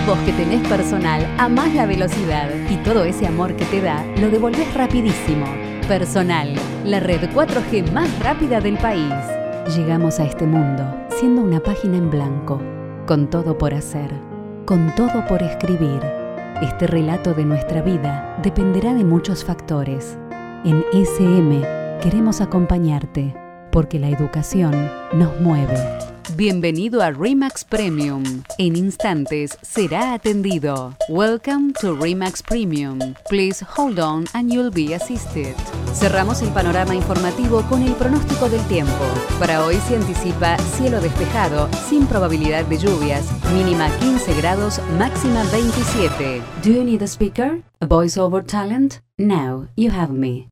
Vos que tenés personal, amás la velocidad y todo ese amor que te da lo devolvés rapidísimo. Personal, la red 4G más rápida del país. Llegamos a este mundo siendo una página en blanco, con todo por hacer, con todo por escribir. Este relato de nuestra vida dependerá de muchos factores. En SM queremos acompañarte, porque la educación nos mueve. Bienvenido a RE/MAX Premium. En instantes será atendido. Welcome to RE/MAX Premium. Please hold on and you'll be assisted. Cerramos el panorama informativo con el pronóstico del tiempo. Para hoy se anticipa cielo despejado, sin probabilidad de lluvias, mínima 15 grados, máxima 27. Do you need a speaker? A voice over talent? Now you have me.